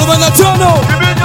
45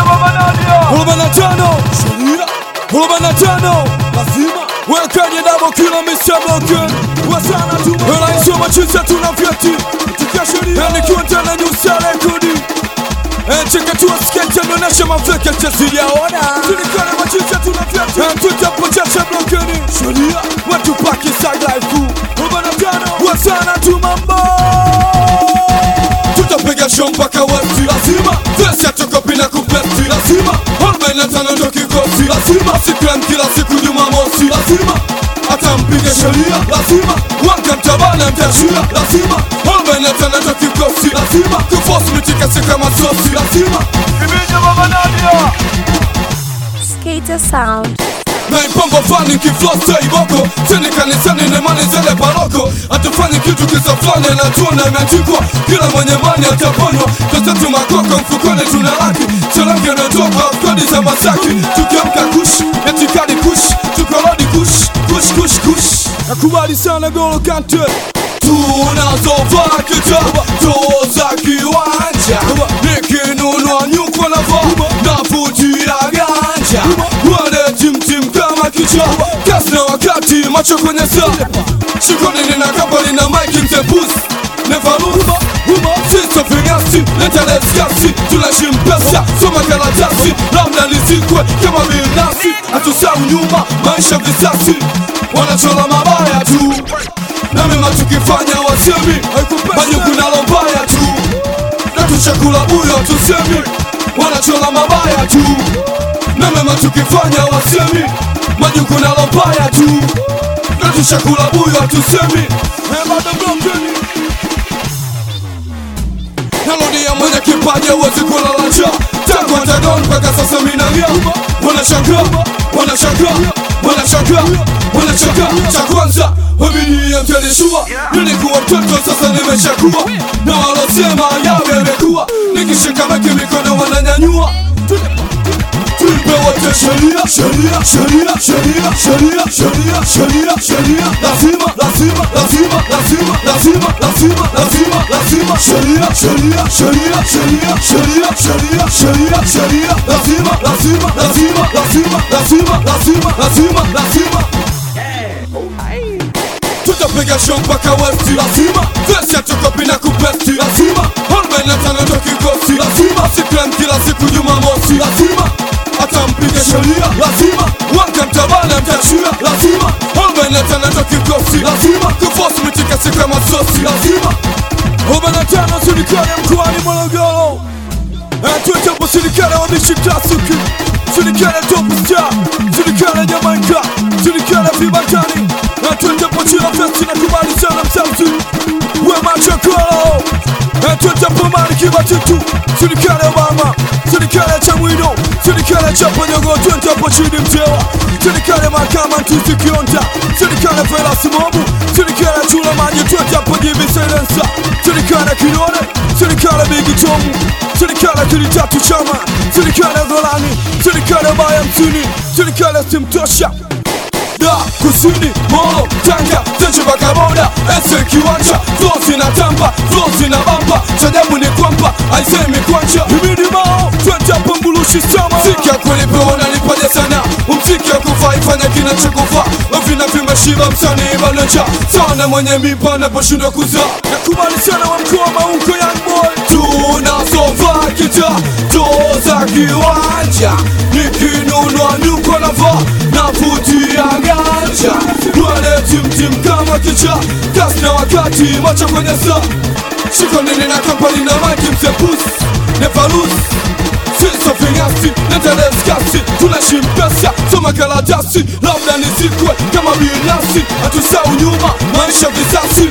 lazima wekaje double killer Mr. Broken wasana tu wala isoma chisa tunavyati tukashuria nikiwa tena nyusa rekodi cheka tu skate ndonesha mafeka chasijaona tulikana machisa tunavyati tutapochacha Broken shuria watu paki sag life ku 45 wasana tu mambo tutapiga show mpaka westi lazima Tesha tukopi na kupeti lazima 45 ndo kikosi lazima Sikram kila siku Jumamosi lazima hata mpige sheria lazima Wanka mtabana mtashia lazima 45 ndo kikosi lazima Kuforce mitika sika masosi lazima Ibinja baba Nadia Skater sound na ipambo fani kiflow stay boko Sini kanisani nemani zele paroko Atufani kitu kisa flani na tuona imeandikwa Kila mwenye mani ataponywa Kasa tumakoko mfukoni tunalaki Solange na toka kodi za Masaki Tukiamka kush, etikadi kush Tukolodi kush, kush kush kush Nakubali sana golo kante Tunazovaa kitaba Toza kiwanja Nikinunua nyukwa na vaa Navutia ganja Wale tim kama kicha Kasi na wakati macho kwenye saa Shikoni nina kabali na Mike mtepus Never lose Sisto fingasi Leta leskasi Tunashim pesa Soma karatasi Labda nizikwe kama binafsi Hatusau nyuma Maisha visasi Wanachola mabaya tu na mema tukifanya wasemi Banyu kuna lombaya tu na tushakula buyo tusemi Wanachola mabaya tu na mema tukifanya wasemi Banyu kuna lombaya tu na tushakula buyo tusemi Bado Broken Narudia mwenye kipaji uwezi kulalacha Tangu antagon mpaka sasa minangia Wanashanga cha kwanza wabini ya mtelishua Nilikuwa mtoto sasa nimeshakuwa Na walosema yawe yamekuwa Nikishika meki mikono wananyanyua Tulipe wote sheria lazima Tutapiga show mpaka westi lazima Tesha tukopi na kupeti lazima 45 ndo kikosi lazima Sikram kila siku Jumamosi lazima hata mpige sheria lazima Wanka mtabana mtashia lazima 45 ndo kikosi lazima Kuforce mitika sika masosi lazima 45 silikane mkuani Morogoro Tuwetepo silikane wadishi klasiki Silikane top star Silikane Jamaica Silikane Vibatani Tuwetepo chila festi na kubali sana msauzi Wema chokolo Tuwetepo mani kibatitu Silikane Obama Silikane Chamwido Silikane Chapa Nyogo Tuwetepo chini mtewa Silikane Makama Ntusi Kionta Silikane Fela Simobu Silikane Chula Manji Tuwetepo Jimmy Silensa Silikane Kinone Silikane Bigi Tomu Silikane Kilitatu Chama Silikane Golani Silikane Baya Msini Silikane Simtosha Da Kusini Molo Tanga Tenchi Bakaboda Ese Kiwanja Flosi na Tampa Flosi na Bamba Chajabu ni kwamba Aisemi kwanja Himidi Mao Twenta Pambulushi Sama Mziki ya kulipewa nalipaja sana Mziki ya kufa ifanya kinachokufa Wafina vimeshiba msani ibanecha Sana mwenye mipa naposhindwa kuzaa Nakubali sana wa mkoa Maunko Young Boy Tunazovaa kita Toza kiwanja Nikinunua nyuko na vaa Navutia ganja Wale tim kama kicha Kasi na wakati macho kwenye saa Shikoni nina kampani na Mike mtepus Never lose Sisto fingasi Leta leskasi Tunashim pesa Soma karatasi Labda nizikwe kama binafsi Hatusau nyuma Maisha visasi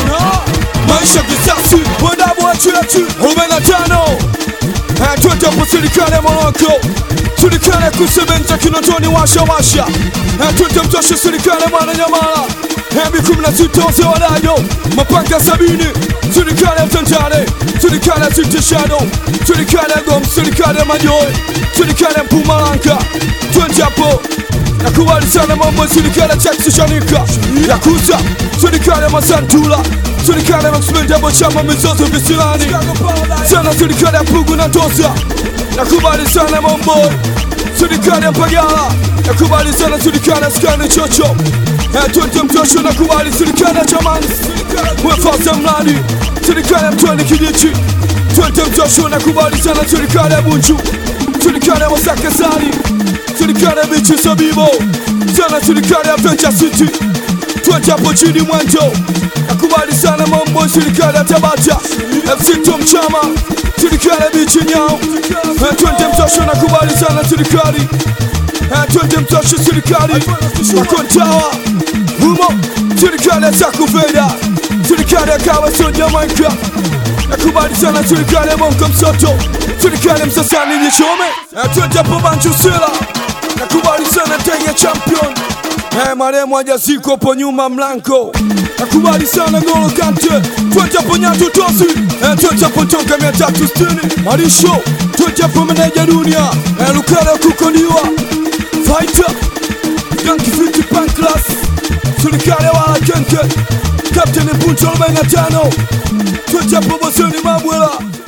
Wadabu wa chechi 45 Tuwetepo silikane Moroko Silikane kusebenza Kinotoni washa Tuwete mtoshe silikane Mwana Nyamala Hemi 16 ose wadayo Mapanga 70 Silikane Tantane Silikane Serikali ya City Shadow, serikali ya Gom, serikali ya Majoe, serikali ya Mpumalanga. Twende hapo. Nakubali sana mambo serikali ya Texas Shanika, Yakuza, serikali ya Masantula, serikali ya Maximenda Bochama mizozo visilani. Sana serikali ya Pugu na Tosa. Nakubali sana mambo serikali ya Pagala. Nakubali sana serikali ya Skani Chocho. Twende Mtosho. Nakubali serikali ya Chamans, Mwefaza Mladi, serikali ya Mtwani Kijichi. Twende Mtosho. Nakubali sana serikali ya Bunju, serikali ya Masaka Sari, serikali ya Bichi Sabibo, sana serikali ya Venture City. Twende hapo chini Mwanjo. Nakubali sana mambo serikali ya Tabata, FC Tom Chama, serikali ya Bichi Nyao. Twende Mtosho. Nakubali sana serikali. Twende Mtosho serikali ya Kontawa, Humo, serikali ya Sakuveda, serikali ya Kawa Soja Manka. Nakubali sana serikali ya Monko Msoto, serikali ya Msasani Nyeshome. Twende hapo Banchu Sela. Nakubali sana Tenge Champion, maremu Ajaziko po nyuma mlango. Nakubali sana Golo Kante. Twende hapo Nyatu Tosi. Twende hapo Tonka 360 Marisho. Twende hapo Meneja Dunia, Lukara Kukoniwa Fighter, Yankee Fiti Pancras, serikali ya Wala Kenke, Captain Mpuncho 45. Twende hapo Boseni Mabwela,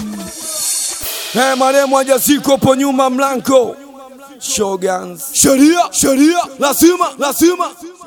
maremu Ajaziko po nyuma mlango. Shoguns, sheria, lazima.